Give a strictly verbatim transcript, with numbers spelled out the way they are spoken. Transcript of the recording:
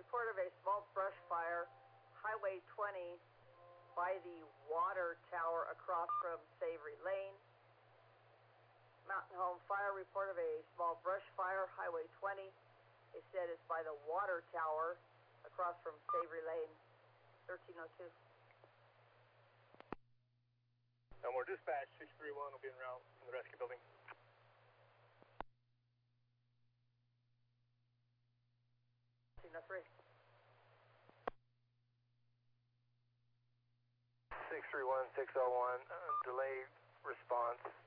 report of a small brush fire, Highway twenty, by the water tower across from Savory Lane. Mountain Home Fire report of a small brush fire, Highway twenty. They said it's by the water tower across from Savory Lane, thirteen oh two. No more dispatch, six three one will be en route from the rescue building. thirteen oh three. six three one, six oh one, uh, delayed response.